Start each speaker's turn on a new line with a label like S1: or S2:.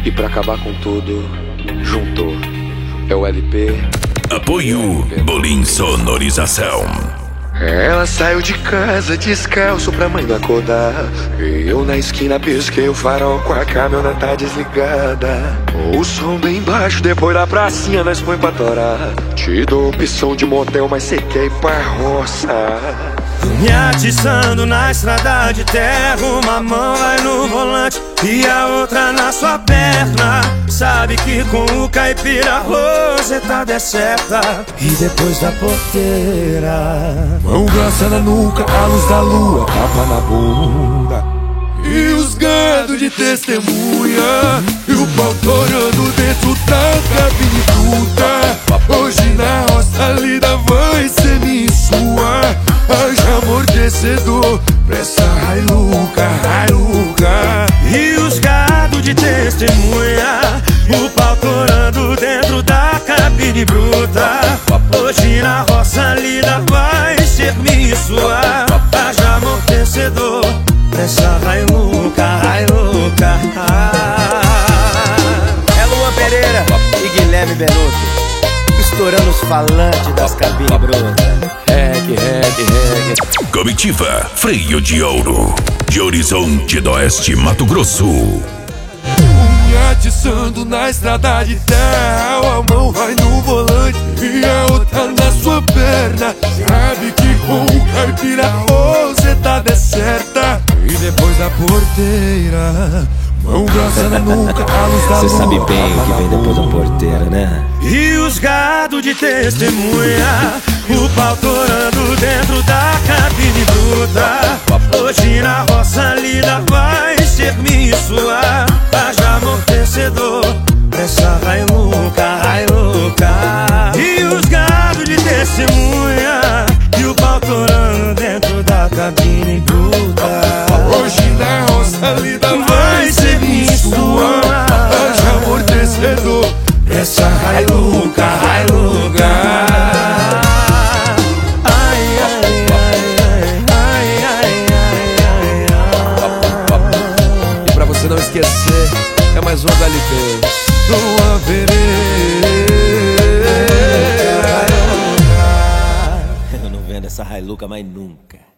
S1: E pra acabar com tudo, juntou. É o LP.
S2: Apoio Bolim Sonorização.
S1: Ela saiu de casa descalço pra mãe não acordar. E eu na esquina pisquei o farol com a caminhoneta desligada. O som bem baixo, depois da pracinha nós põe pra torar. Te dou opção de motel, mas cê quer ir pra roça.
S3: Me atiçando na estrada de terra, uma mão vai no volante e a outra na sua perna. Sabe que com o caipira a rosetada é certa. E depois da porteira,
S4: mão grossa na nuca, a luz da lua, tapa na bunda. E os gado de testemunha, e o pau torando dentro da cabine bruta. Hoje na roça a lida vai ser minha e sua. Haja amortecedor pra essa Hilux.
S3: E os gado de testemunha, o pau torando dentro da cabine bruta. Hoje na roça a lida vai ser minha e sua. Haja amortecedor pra essa Hilux.
S5: É Luan Pereira e Guilherme Benuto, estourando os falantes das cabines brutas.
S4: Reggae.
S2: Comitiva Freio de Ouro, de Horizonte do Oeste, Mato Grosso.
S4: Me atiçando na estrada de terra, a mão vai no volante e a outra na sua perna. Sabe que com o caipira a rosetada é certa. E depois da porteira, mão grossa na nuca, a luz da lua.
S5: Cê sabe bem o que vem depois da porteira, né?
S3: E os gado de testemunha, o pau torando dentro da cabine bruta. Hoje na roça a lida vai ser minha e sua. Haja amortecedor pra essa Hilux. E os gado de testemunha, e o pau torando dentro da cabine bruta.
S4: Hoje na roça a lida vai ser minha e sua. Haja amortecedor pra essa Hilux. E pra você não esquecer, é mais um LP. Luan Pereira.
S5: Eu não vendo essa Hilux mais nunca.